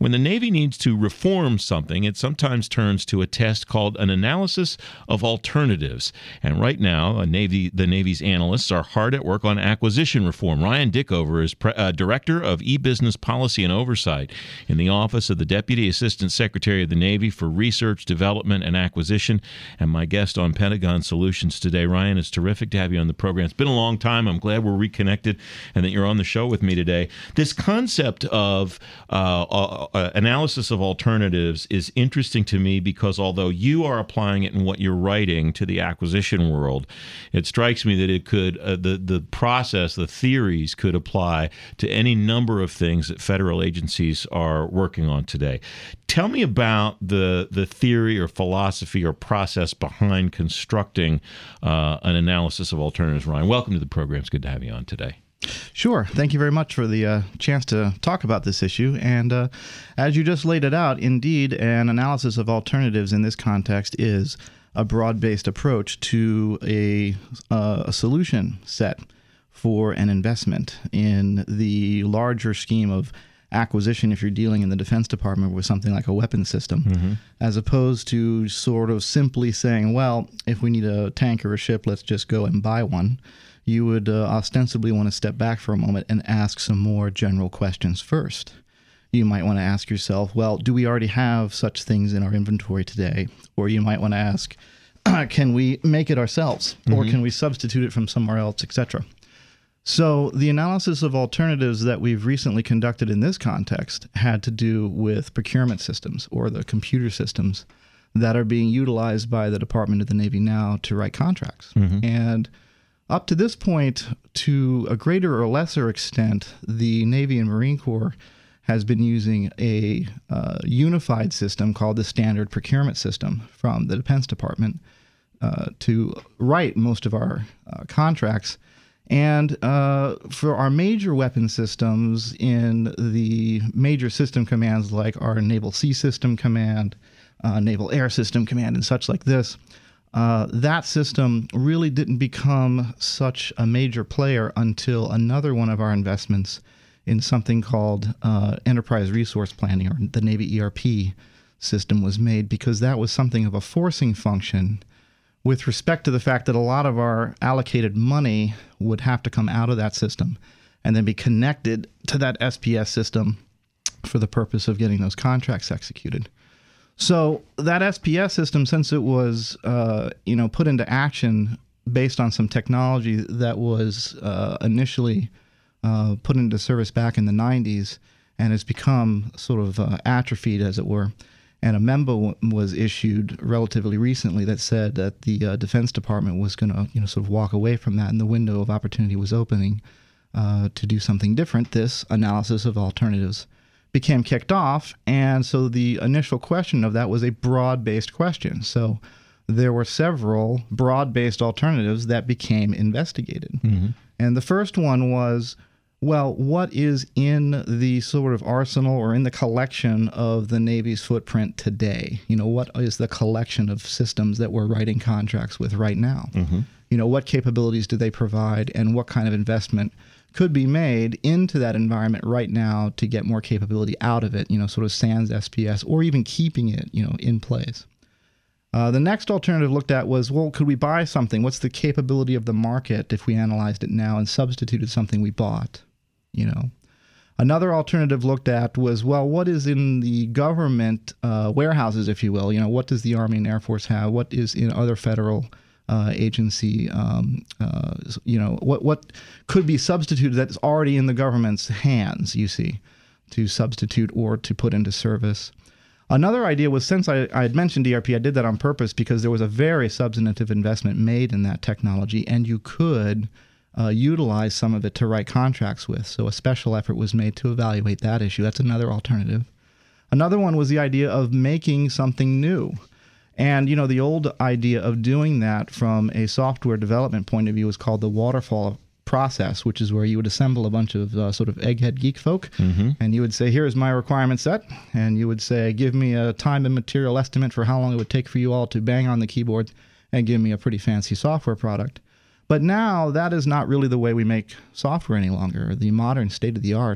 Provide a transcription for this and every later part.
When the Navy needs to reform something, it sometimes turns to a test called an analysis of alternatives. And right now, the Navy's analysts are hard at work on acquisition reform. Ryan Dickover is Director of E-Business Policy and Oversight in the Office of the Deputy Assistant Secretary of the Navy for Research, Development, and Acquisition, and my guest on Pentagon Solutions today. Ryan, it's terrific to have you on the program. It's been a long time. I'm glad we're reconnected and that you're on the show with me today. This concept of analysis of alternatives is interesting to me because although you are applying it in what you're writing to the acquisition world, it strikes me that it could the process, the theories could apply to any number of things that federal agencies are working on today. Tell me about the theory or philosophy or process behind constructing an analysis of alternatives. Ryan, welcome to the program. It's good to have you on today. Sure. Thank you very much for the chance to talk about this issue. And as you just laid it out, indeed, an analysis of alternatives in this context is a broad-based approach to a solution set for an investment in the larger scheme of acquisition if you're dealing in the Defense Department with something like a weapons system, as opposed to sort of simply saying, well, if we need a tank or a ship, let's just go and buy one. You would ostensibly want to step back for a moment and ask some more general questions first. You might want to ask yourself, well, do we already have such things in our inventory today? Or you might want to ask, can we make it ourselves? Or can we substitute it from somewhere else, etc.? So the analysis of alternatives that we've recently conducted in this context had to do with procurement systems or the computer systems that are being utilized by the Department of the Navy now to write contracts. And up to this point, to a greater or lesser extent, the Navy and Marine Corps has been using a unified system called the Standard Procurement System from the Defense Department to write most of our contracts. And for our major weapon systems in the major system commands like our Naval Sea System Command, Naval Air System Command, and such like this, that system really didn't become such a major player until another one of our investments in something called Enterprise Resource Planning, or the Navy ERP system, was made, because that was something of a forcing function with respect to the fact that a lot of our allocated money would have to come out of that system and then be connected to that SPS system for the purpose of getting those contracts executed. So that SPS system, since it was put into action based on some technology that was initially put into service back in the 90s and has become sort of atrophied, as it were, and a memo was issued relatively recently that said that the Defense Department was going to sort of walk away from that, and the window of opportunity was opening to do something different. This analysis of alternatives became kicked off, and so the initial question of that was a broad-based question. So there were several broad-based alternatives that became investigated. And the first one was, well, what is in the sort of arsenal or in the collection of the Navy's footprint today? What is the collection of systems that we're writing contracts with right now? What capabilities do they provide, and what kind of investment could be made into that environment right now to get more capability out of it, sort of sans SPS, or even keeping it, in place. The next alternative looked at was, well, could we buy something? What's the capability of the market if we analyzed it now and substituted something we bought? Another alternative looked at was, well, what is in the government warehouses, if you will? What does the Army and Air Force have? What is in other federal agency? What could be substituted that's already in the government's hands, to substitute or to put into service? Another idea was, since I had mentioned ERP, I did that on purpose because there was a very substantive investment made in that technology, and you could utilize some of it to write contracts with. So a special effort was made to evaluate that issue. That's another alternative. Another one was the idea of making something new. And, the old idea of doing that from a software development point of view was called the waterfall process, which is where you would assemble a bunch of sort of egghead geek folk, and you would say, here's my requirement set, and you would say, give me a time and material estimate for how long it would take for you all to bang on the keyboard and give me a pretty fancy software product. But now that is not really the way we make software any longer. The modern state of the art,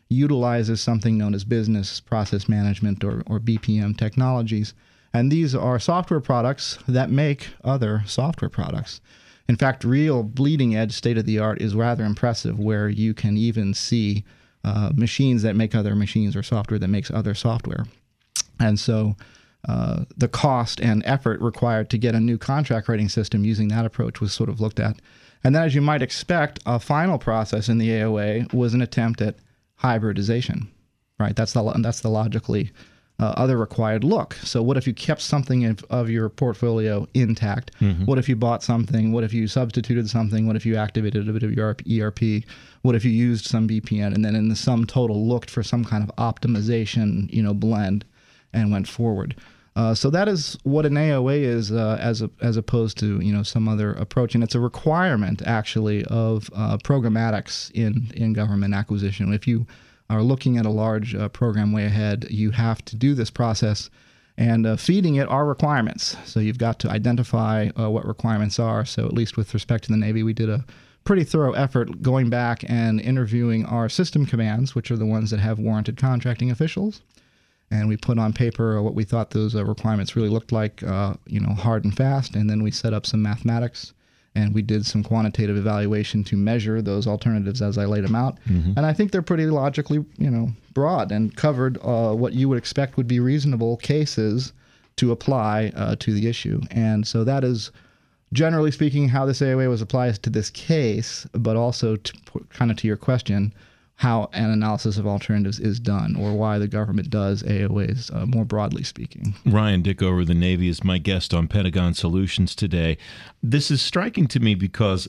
utilizes something known as business process management or BPM technologies. And these are software products that make other software products. In fact, real bleeding edge state-of-the-art is rather impressive, where you can even see machines that make other machines or software that makes other software. And so the cost and effort required to get a new contract writing system using that approach was sort of looked at. And then, as you might expect, a final process in the AOA was an attempt at hybridization, right? That's the logically other required look. So what if you kept something of your portfolio intact? Mm-hmm. What if you bought something? What if you substituted something? What if you activated a bit of your ERP? What if you used some BPN and then in the sum total looked for some kind of optimization, blend and went forward? So that is what an AOA is, as opposed to some other approach, and it's a requirement actually of programmatics in government acquisition. If you are looking at a large program way ahead, you have to do this process, and feeding it are requirements. So you've got to identify what requirements are. So at least with respect to the Navy, we did a pretty thorough effort going back and interviewing our system commands, which are the ones that have warranted contracting officials. And we put on paper what we thought those requirements really looked like, hard and fast. And then we set up some mathematics, and we did some quantitative evaluation to measure those alternatives as I laid them out. Mm-hmm. And I think they're pretty logically, broad and covered what you would expect would be reasonable cases to apply to the issue. And so that is, generally speaking, how this AOA was applied to this case, but also to your question, how an analysis of alternatives is done, or why the government does AOAs, more broadly speaking. Ryan Dickover, the Navy, is my guest on Pentagon Solutions today. This is striking to me because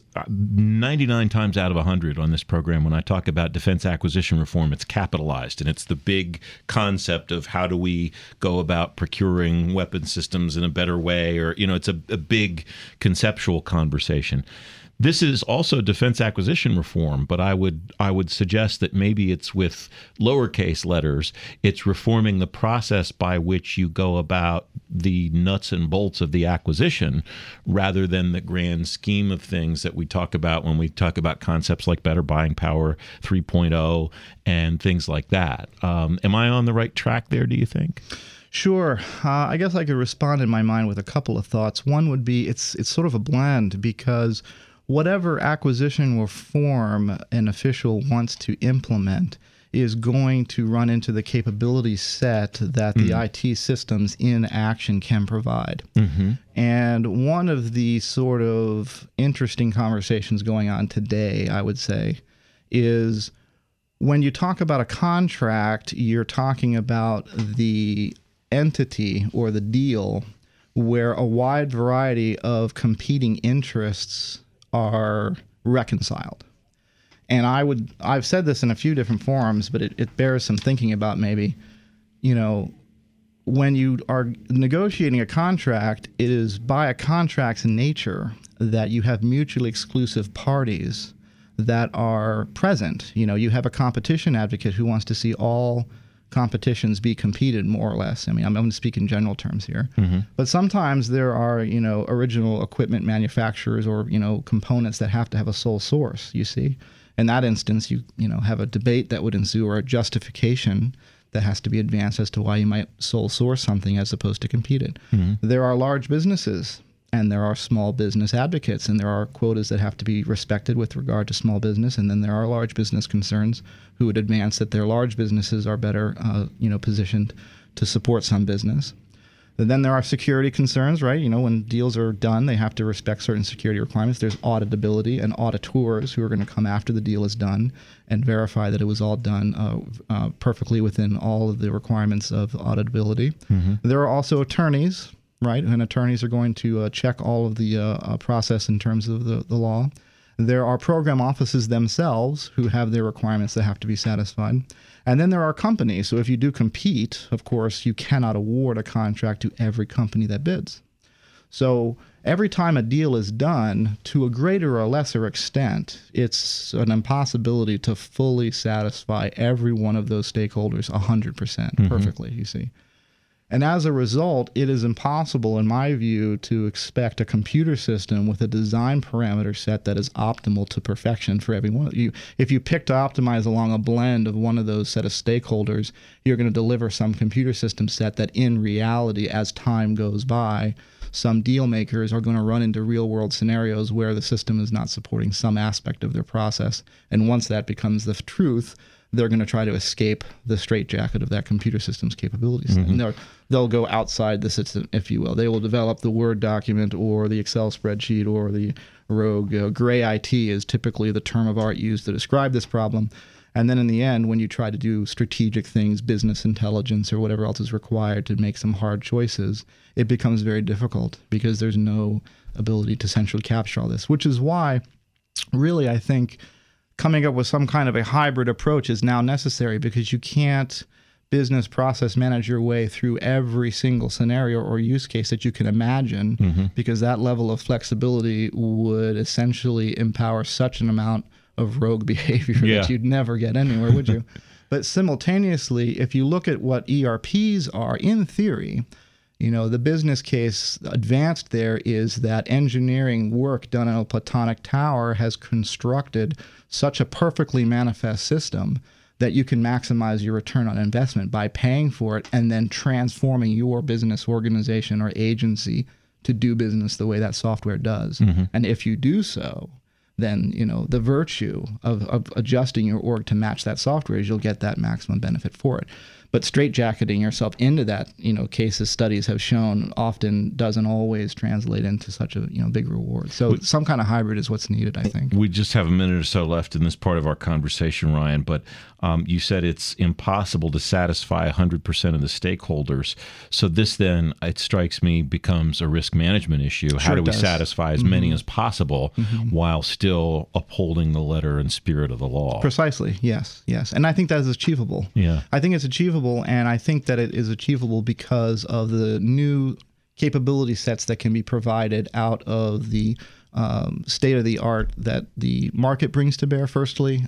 99 times out of 100 on this program, when I talk about defense acquisition reform, it's capitalized, and it's the big concept of how do we go about procuring weapon systems in a better way, or, it's a big conceptual conversation. This is also defense acquisition reform, but I would suggest that maybe it's with lowercase letters. It's reforming the process by which you go about the nuts and bolts of the acquisition, rather than the grand scheme of things that we talk about when we talk about concepts like Better Buying Power 3.0 and things like that. Am I on the right track there, do you think? Sure. I guess I could respond in my mind with a couple of thoughts. One would be it's sort of a blend, because whatever acquisition reform an official wants to implement is going to run into the capability set that the IT systems in action can provide. Mm-hmm. And one of the sort of interesting conversations going on today, I would say, is when you talk about a contract, you're talking about the entity or the deal where a wide variety of competing interests are reconciled. And I've said this in a few different forums, but it bears some thinking about maybe, when you are negotiating a contract, it is by a contract's nature that you have mutually exclusive parties that are present. You have a competition advocate who wants to see all competitions be competed, more or less. I mean, I'm going to speak in general terms here. Mm-hmm. But sometimes there are, original equipment manufacturers or, components that have to have a sole source, you see. In that instance, you have a debate that would ensue, or a justification that has to be advanced as to why you might sole source something as opposed to compete it. Mm-hmm. There are large businesses, and there are small business advocates, and there are quotas that have to be respected with regard to small business, and then there are large business concerns who would advance that their large businesses are better, positioned to support some business. And then there are security concerns, right? When deals are done, they have to respect certain security requirements. There's auditability and auditors who are going to come after the deal is done and verify that it was all done perfectly within all of the requirements of auditability. Mm-hmm. There are also attorneys, right? And attorneys are going to check all of the process in terms of the law. There are program offices themselves who have their requirements that have to be satisfied. And then there are companies. So if you do compete, of course, you cannot award a contract to every company that bids. So every time a deal is done, to a greater or lesser extent, it's an impossibility to fully satisfy every one of those stakeholders 100% perfectly, you see. And as a result, it is impossible, in my view, to expect a computer system with a design parameter set that is optimal to perfection for everyone. If you pick to optimize along a blend of one of those set of stakeholders, you're going to deliver some computer system set that in reality, as time goes by, some deal makers are going to run into real world scenarios where the system is not supporting some aspect of their process. And once that becomes the truth, they're going to try to escape the straitjacket of that computer system's capabilities. And they'll go outside the system, if you will. They will develop the Word document or the Excel spreadsheet or the rogue gray IT is typically the term of art used to describe this problem. And then in the end, when you try to do strategic things, business intelligence or whatever else is required to make some hard choices, it becomes very difficult because there's no ability to centrally capture all this, which is why really I think coming up with some kind of a hybrid approach is now necessary, because you can't business process manage your way through every single scenario or use case that you can imagine, because that level of flexibility would essentially empower such an amount of rogue behavior that you'd never get anywhere, would you? But simultaneously, if you look at what ERPs are, in theory, the business case advanced there is that engineering work done in a Platonic tower has constructed such a perfectly manifest system that you can maximize your return on investment by paying for it and then transforming your business organization or agency to do business the way that software does. And if you do so, then the virtue of adjusting your org to match that software is you'll get that maximum benefit for it. But straitjacketing yourself into that, cases studies have shown often doesn't always translate into such a big reward. So some kind of hybrid is what's needed, I think. We just have a minute or so left in this part of our conversation, Ryan, but you said it's impossible to satisfy 100% of the stakeholders. So this then, it strikes me, becomes a risk management issue. How do we satisfy as many as possible while still upholding the letter and spirit of the law? Precisely, yes. And I think that is achievable. Yeah. I think it's achievable, and I think that it is achievable because of the new capability sets that can be provided out of the state-of-the-art that the market brings to bear, firstly,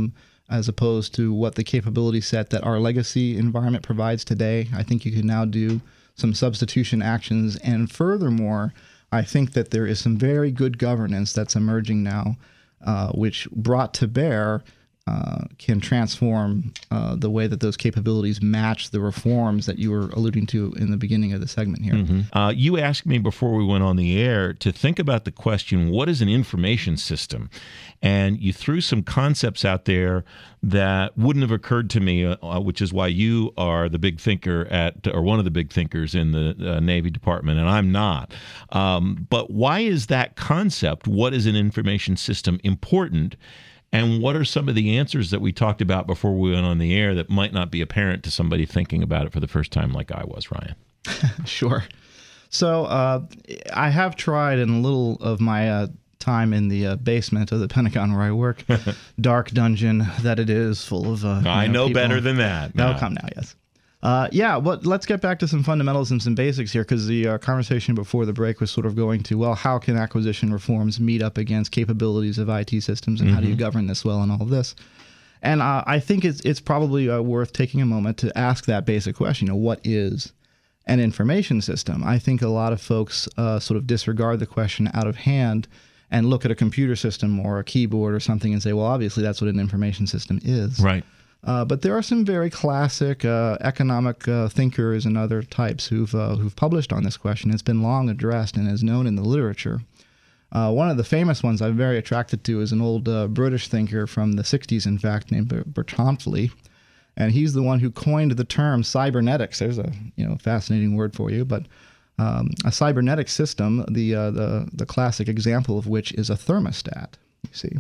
as opposed to what the capability set that our legacy environment provides today. I think you can now do some substitution actions, and furthermore, I think that there is some very good governance that's emerging now, which brought to bear can transform the way that those capabilities match the reforms that you were alluding to in the beginning of the segment here. You asked me before we went on the air to think about the question, what is an information system? And you threw some concepts out there that wouldn't have occurred to me, which is why you are the big thinker or one of the big thinkers in the Navy Department, and I'm not. But why is that concept, what is an information system, important? And what are some of the answers that we talked about before we went on the air that might not be apparent to somebody thinking about it for the first time like I was, Ryan? Sure. So I have tried in a little of my time in the basement of the Pentagon where I work, dark dungeon that it is, full of I know people. Better than that. No, come now, yes. But let's get back to some fundamentals and some basics here, because the conversation before the break was sort of going to, well, how can acquisition reforms meet up against capabilities of IT systems, and how do you govern this well and all of this? And I think it's probably worth taking a moment to ask that basic question, what is an information system? I think a lot of folks sort of disregard the question out of hand and look at a computer system or a keyboard or something and say, well, obviously that's what an information system is. Right. But there are some very classic economic thinkers and other types who've published on this question. It's been long addressed and is known in the literature. One of the famous ones I'm very attracted to is an old British thinker from the 60s, in fact, named Bertrand. And he's the one who coined the term cybernetics. There's a fascinating word for you, but a cybernetic system, the classic example of which is a thermostat, you see.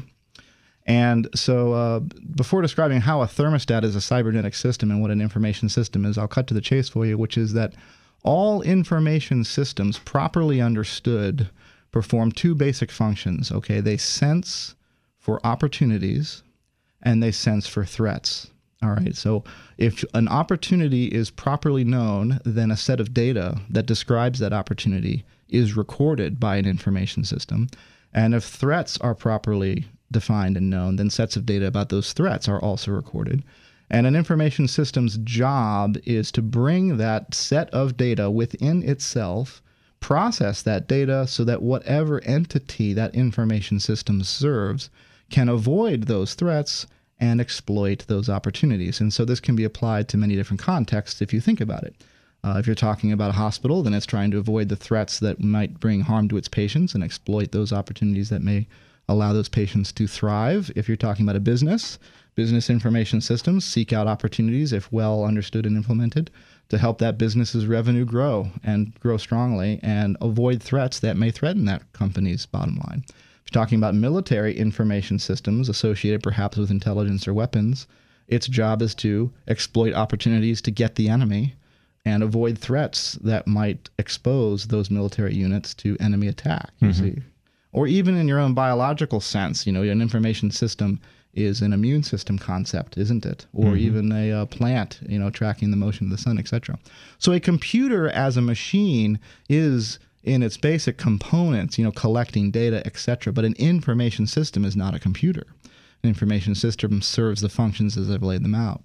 And so before describing how a thermostat is a cybernetic system and what an information system is, I'll cut to the chase for you, which is that all information systems, properly understood, perform two basic functions. Okay, they sense for opportunities and they sense for threats. All right, so if an opportunity is properly known, then a set of data that describes that opportunity is recorded by an information system. And if threats are properly defined and known, then sets of data about those threats are also recorded. And an information system's job is to bring that set of data within itself, process that data so that whatever entity that information system serves can avoid those threats and exploit those opportunities. And so this can be applied to many different contexts if you think about it. If you're talking about a hospital, then it's trying to avoid the threats that might bring harm to its patients and exploit those opportunities that may allow those patients to thrive. If you're talking about a business information systems seek out opportunities, if well understood and implemented, to help that business's revenue grow and grow strongly and avoid threats that may threaten that company's bottom line. If you're talking about military information systems associated perhaps with intelligence or weapons, its job is to exploit opportunities to get the enemy and avoid threats that might expose those military units to enemy attack, you see. Or even in your own biological sense, an information system is an immune system concept, isn't it? Or even a plant, tracking the motion of the sun, etc. So a computer as a machine is, in its basic components, collecting data, etc. But an information system is not a computer. An information system serves the functions as I've laid them out.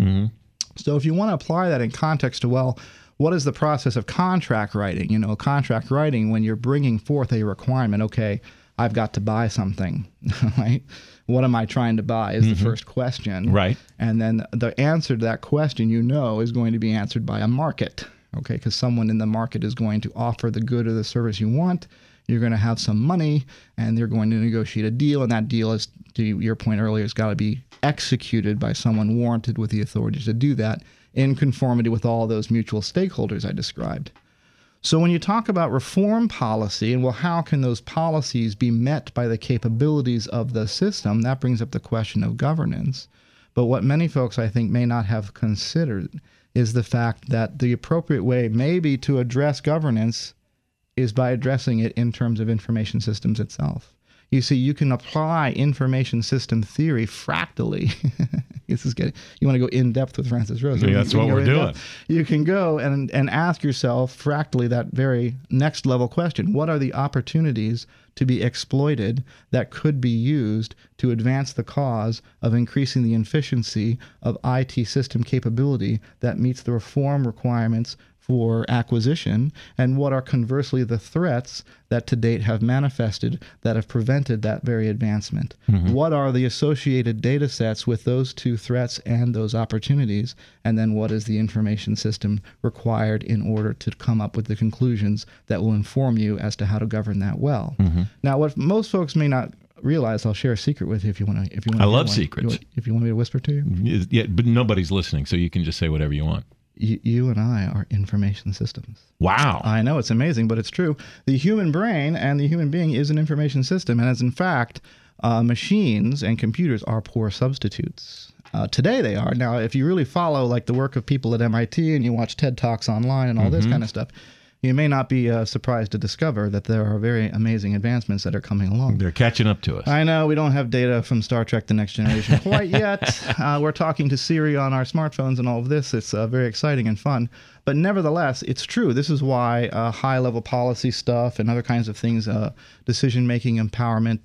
So if you want to apply that in context to, well, what is the process of contract writing? Contract writing, when you're bringing forth a requirement, okay, I've got to buy something, right? What am I trying to buy is the first question. Right. And then the answer to that question, is going to be answered by a market, okay? Because someone in the market is going to offer the good or the service you want. You're going to have some money, and they're going to negotiate a deal, and that deal is, to your point earlier, has got to be executed by someone warranted with the authority to do that in conformity with all those mutual stakeholders I described. So when you talk about reform policy and, well, how can those policies be met by the capabilities of the system, that brings up the question of governance. But what many folks, I think, may not have considered is the fact that the appropriate way maybe to address governance is by addressing it in terms of information systems itself. You see, you can apply information system theory fractally. This is getting, you want to go in depth with Francis Rose. Yeah, that's what we're doing. You can go and ask yourself fractally that very next level question. What are the opportunities to be exploited that could be used to advance the cause of increasing the efficiency of IT system capability that meets the reform requirements for acquisition, and what are conversely the threats that to date have manifested that have prevented that very advancement? What are the associated data sets with those two threats and those opportunities? And then what is the information system required in order to come up with the conclusions that will inform you as to how to govern that well? Now, what most folks may not realize, I'll share a secret with you if you want to. I love secrets. If you want me to whisper to you? Yeah, but nobody's listening, so you can just say whatever you want. You and I are information systems. Wow. I know, it's amazing, but it's true. The human brain and the human being is an information system, and as in fact, machines and computers are poor substitutes. Today they are. Now, if you really follow like the work of people at MIT and you watch TED Talks online and all this kind of stuff, you may not be surprised to discover that there are very amazing advancements that are coming along. They're catching up to us. I know we don't have data from Star Trek The Next Generation quite yet. We're talking to Siri on our smartphones and all of this. It's very exciting and fun. But nevertheless, it's true. This is why high-level policy stuff and other kinds of things, decision-making empowerment,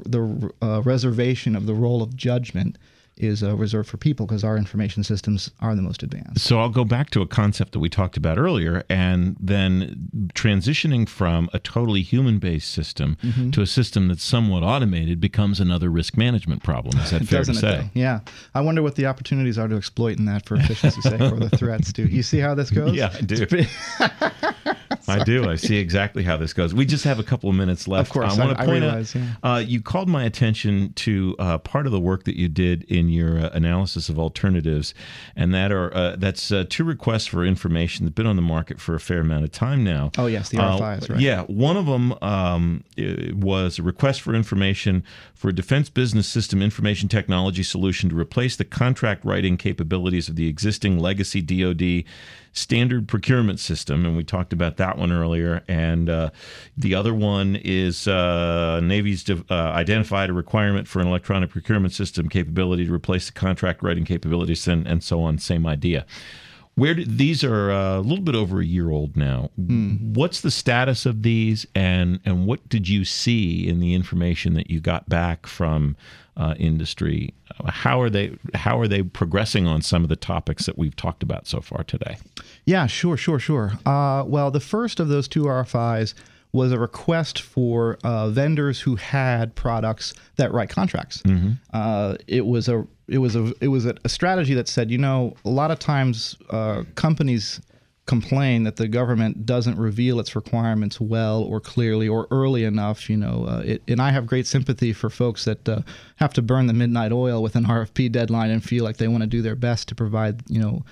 the reservation of the role of judgment is reserved for people, because our information systems are the most advanced. So I'll go back to a concept that we talked about earlier, and then transitioning from a totally human-based system to a system that's somewhat automated becomes another risk management problem. Is that fair to say? Yeah. I wonder what the opportunities are to exploit in that for efficiency's sake, or the threats too. You see how this goes? Yeah, I do. I do. I see exactly how this goes. We just have a couple of minutes left. Of course. I want to point realize, out, you called my attention to part of the work that you did in your analysis of alternatives, and that's two requests for information that have been on the market for a fair amount of time now. Oh, yes, the R5s, right? Yeah. One of them was a request for information for a Defense Business System information technology solution to replace the contract writing capabilities of the existing legacy DoD standard procurement system, and we talked about that one earlier. And the other one is Navy's identified a requirement for an electronic procurement system capability to replace the contract writing capabilities, and so on. Same idea. These are a little bit over a year old now. What's the status of these, and what did you see in the information that you got back from industry? How are they progressing on some of the topics that we've talked about so far today? Yeah, sure. Well, the first of those two RFIs was a request for vendors who had products that write contracts. It was a strategy that said, a lot of times companies complain that the government doesn't reveal its requirements well or clearly or early enough. And I have great sympathy for folks that have to burn the midnight oil with an RFP deadline and feel like they want to do their best to provide,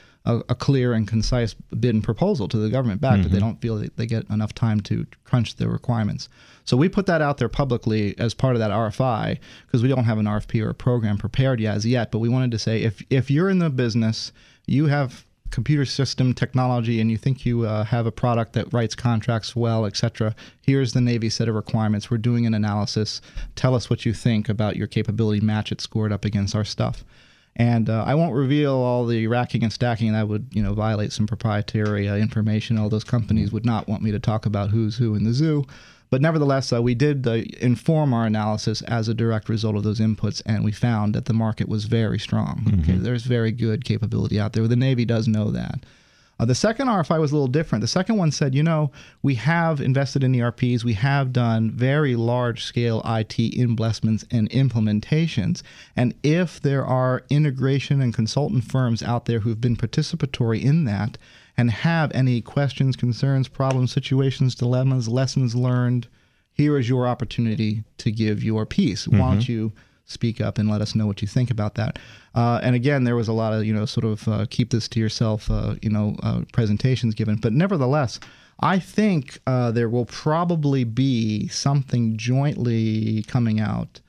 a clear and concise bid and proposal to the government back, but they don't feel that they get enough time to crunch the requirements. So we put that out there publicly as part of that RFI, because we don't have an RFP or a program prepared as yet, but we wanted to say if you're in the business, you have computer system technology, and you think you have a product that writes contracts well, etc., here's the Navy set of requirements. We're doing an analysis. Tell us what you think about your capability, match it, score it up against our stuff. And I won't reveal all the racking and stacking. That would, violate some proprietary information. All those companies would not want me to talk about who's who in the zoo. But nevertheless, we did inform our analysis as a direct result of those inputs, and we found that the market was very strong. Okay, there's very good capability out there. The Navy does know that. The second RFI was a little different. The second one said, we have invested in ERPs. We have done very large-scale IT investments and implementations. And if there are integration and consultant firms out there who've been participatory in that and have any questions, concerns, problems, situations, dilemmas, lessons learned, here is your opportunity to give your piece. Why don't you speak up and let us know what you think about that? And again, there was a lot of, keep this to yourself, presentations given. But nevertheless, I think there will probably be something jointly coming out,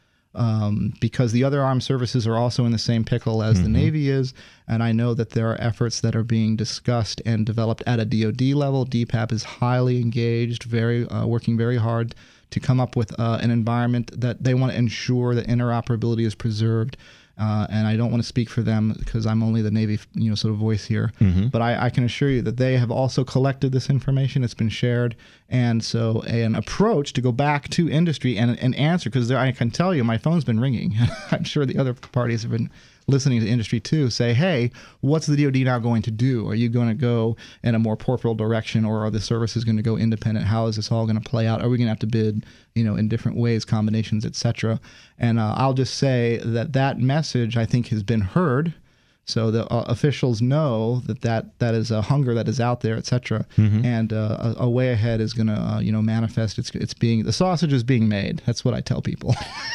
because the other armed services are also in the same pickle as the Navy is. And I know that there are efforts that are being discussed and developed at a DoD level. DPAP is highly engaged, working very hard to come up with an environment that they want to ensure that interoperability is preserved. And I don't want to speak for them because I'm only the Navy, voice here. But I can assure you that they have also collected this information. It's been shared. And so an approach to go back to industry and answer, because I can tell you my phone's been ringing. I'm sure the other parties have been listening to industry too, say, hey, what's the DoD now going to do? Are you going to go in a more portfolio direction, or are the services going to go independent? How is this all going to play out? Are we going to have to bid, in different ways, combinations, etc.? And I'll just say that message, I think, has been heard. So the officials know that is a hunger that is out there, etc. And a way ahead is going to manifest. It's being, the sausage is being made. That's what I tell people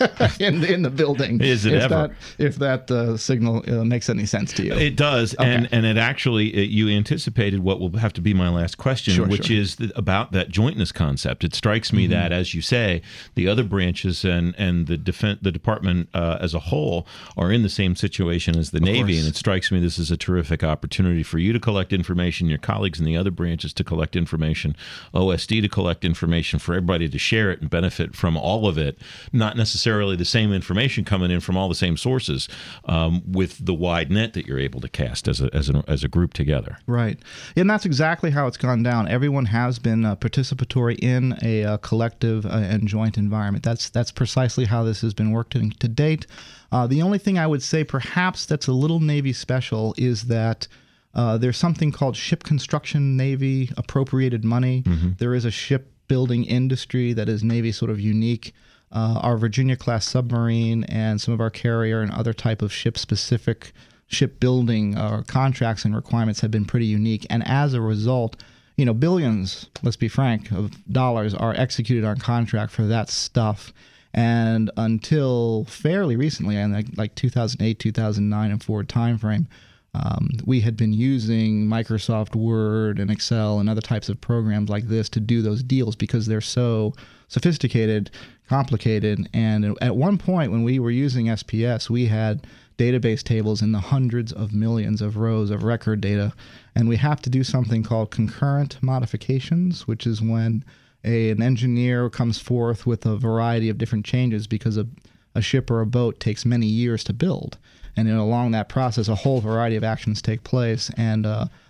in the building. Is it ever? If that signal makes any sense to you? It does, okay. and it actually you anticipated what will have to be my last question, which is about that jointness concept. It strikes me that, as you say, the other branches and the department as a whole are in the same situation as the Navy, and it strikes me this is a terrific opportunity for you to collect information, your colleagues in the other branches to collect information, OSD to collect information, for everybody to share it and benefit from all of it. Not necessarily the same information coming in from all the same sources, with the wide net that you're able to cast as a group together. Right. And that's exactly how it's gone down. Everyone has been participatory in a collective and joint environment. That's precisely how this has been worked to date. The only thing I would say perhaps that's a little Navy special is that there's something called ship construction Navy appropriated money. There is a shipbuilding industry that is Navy sort of unique. Our Virginia-class submarine and some of our carrier and other type of ship-specific shipbuilding contracts and requirements have been pretty unique. And as a result, billions, let's be frank, of dollars are executed on contract for that stuff. And until fairly recently, like 2008, 2009, and forward timeframe, we had been using Microsoft Word and Excel and other types of programs like this to do those deals because they're so sophisticated, complicated. And at one point when we were using SPS, we had database tables in the hundreds of millions of rows of record data. And we have to do something called concurrent modifications, which is when an engineer comes forth with a variety of different changes because a ship or a boat takes many years to build. And along that process, a whole variety of actions take place. And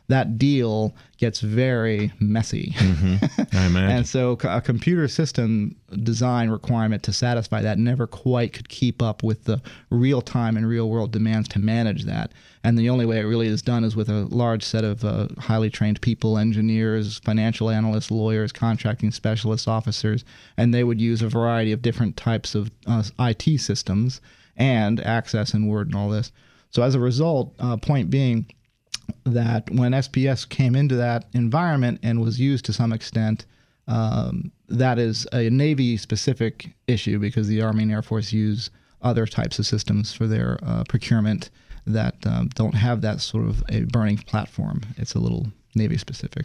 that deal gets very messy. Mm-hmm. I imagine. And so a computer system design requirement to satisfy that never quite could keep up with the real-time and real-world demands to manage that. And the only way it really is done is with a large set of highly trained people, engineers, financial analysts, lawyers, contracting specialists, officers, and they would use a variety of different types of IT systems and Access and Word and all this. So as a result, point being that when SPS came into that environment and was used to some extent, that is a Navy-specific issue because the Army and Air Force use other types of systems for their procurement that don't have that sort of a burning platform. It's a little Navy-specific.